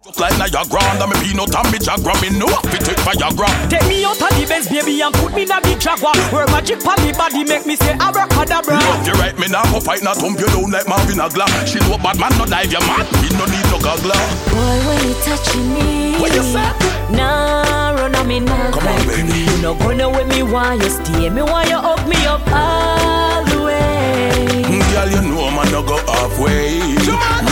Like Niagara, and me peanut and me Jaguar. Me know if it take Viagra. Take me out of the Benz, baby, and put me in a big Jaguar. Work magic on me body, make me say abracadabra. Love you right, me now go fight, not thump you down like Marvin Hagler. She know bad man, no dive, you mad. Me no need no goggler. Boy, when you touching me, what you say? Nah, run on me now. Come on, baby. You no gonna with me while you stay. Me while you hug me up all the way. Girl, you know man no go halfway.